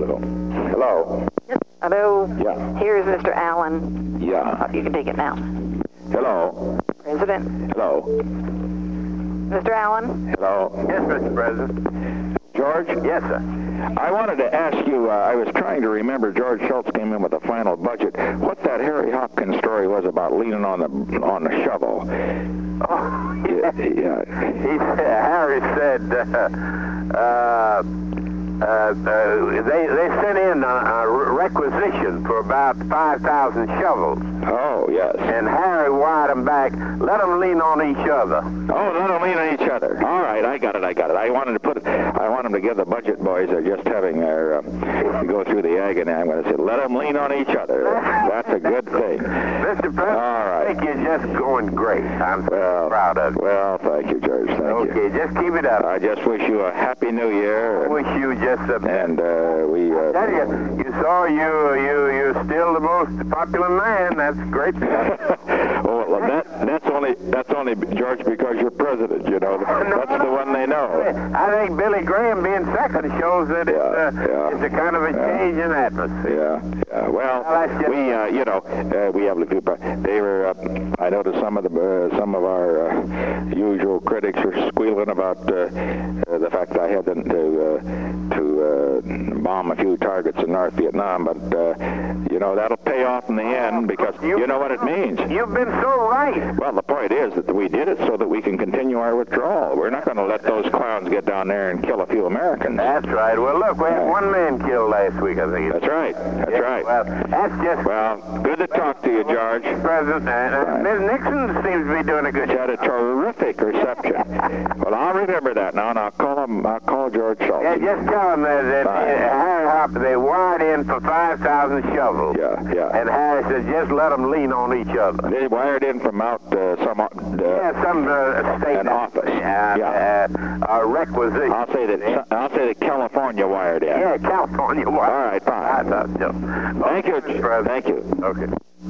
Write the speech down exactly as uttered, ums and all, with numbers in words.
little. Hello. Hello. Yeah. Here's Mister Allen. Yeah. Oh, you can take it now. Hello. President. Hello. Mister Allen. Hello. Yes, Mister President. George? Yes, sir. I wanted to ask you, uh, I was trying to remember, George Schultz came in with a final budget, what that Harry Hopkins story was about leaning on the on the shovel. Oh, Yeah. yeah. yeah. He said, Harry said, uh, uh, uh, uh, they, they sent in a, a requisition for about five thousand shovels. Oh, yes. And Harry wired them back, let them lean on each other. Oh, let them lean on each other. All right, I got it, I got it. I wanted to put it, I want them to give the budget boys, they're just having their, uh, go through the agony. I'm going to say, let them lean on each other. That's a good thing. Mister President, All right. I think you're just going great. I'm so Well, proud of you. Well, thank you, George. Thank Okay, you. just keep it up. I just wish you a happy new year. I wish you just a... And uh, we... Uh, Tell you, you saw you, you, you're still the most popular man. That's great stuff. oh, well, that, that's only, that's only, George, because you're president, you know. That's the one they know. I think Billy Graham being second shows that it's, uh, Yeah, yeah. it's a kind of a Yeah. change in atmosphere. Yeah, yeah. Well, Well, that's just- we, uh, you know, uh, we have to do. They were. Uh, I noticed some of the uh, some of our uh, usual critics were squealing about uh, uh, the fact that I had to uh, to uh, bomb a few targets in North Vietnam, but uh, you know that'll pay off in the end because you know what it means. You've been so right. Well, the point is that we did it so that we can continue our withdrawal. We're not going to let those clowns get down there and kill a few Americans. That's right. Well, look, we had one man killed last week, I think. That's right. That's Yeah, right. Well, that's just... Well, good to talk to you, George. President, uh, Miz Nixon seems to be doing a good Had job. a terrific reception. Well, I'll remember that now, and I'll call him. I'll call George Schultz. Yeah, just tell him that, that uh, Fine. Harry Hopper, they wired in for five thousand shovels. Yeah, yeah. And Harry said, just let them lean on each other. They wired in from out uh, some uh, Yeah, some uh, state... an office. Uh, Yeah. Uh, a requisition. I'll say that. I'll say that California wired in. Yeah, California wired. All right, fine. I thought so. Thank you. Okay, President. Thank you. Okay.